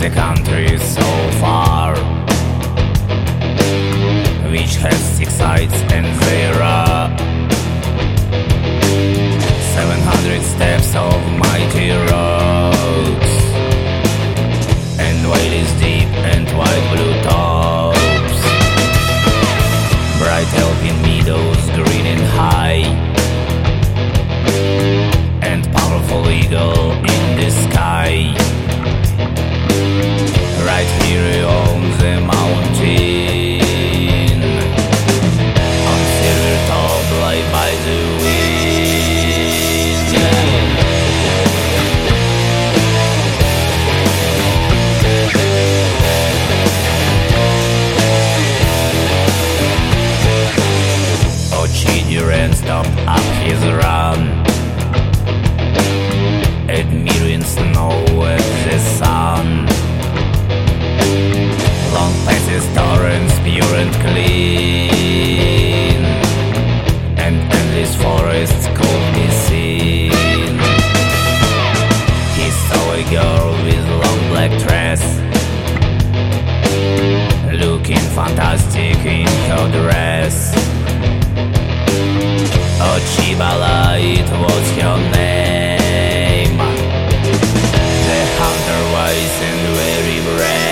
the country so far, which has 6 sides, and there are 700 steps of mighty roads, and valleys deep and wide blue tops, bright helping meadows green and high, and powerful eagle in the sky. Right here on the mountain, on silver top lie by the wind. Ochidi ran stopped up his run, admiring snow and the sun. Long passes torrents pure and clean, and endless forests could be seen. He saw a girl with long black dress, looking fantastic in her dress. Ochibala, it was her name. The hunter wise and very brave.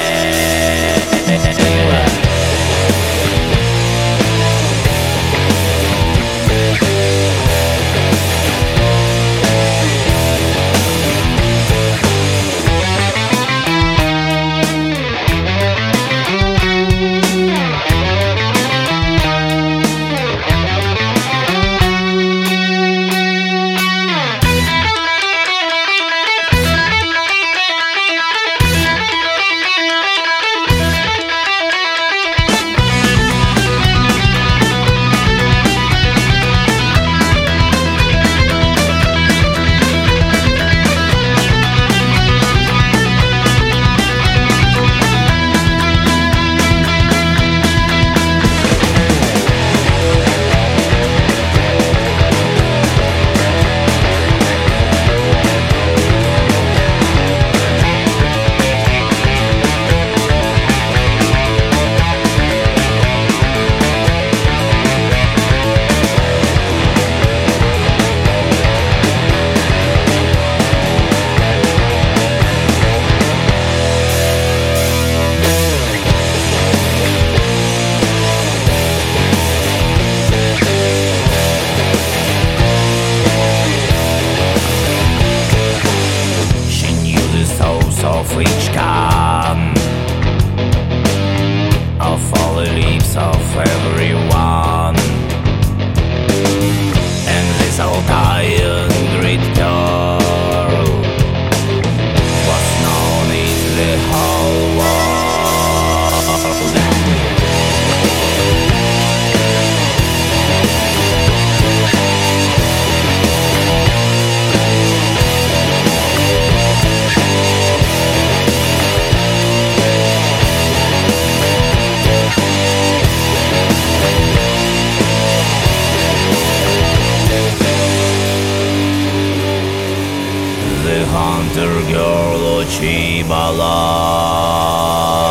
Of each can, of all the lips of everyone, and this old iron great girl was known in the whole world. The hunter girl Ochibala.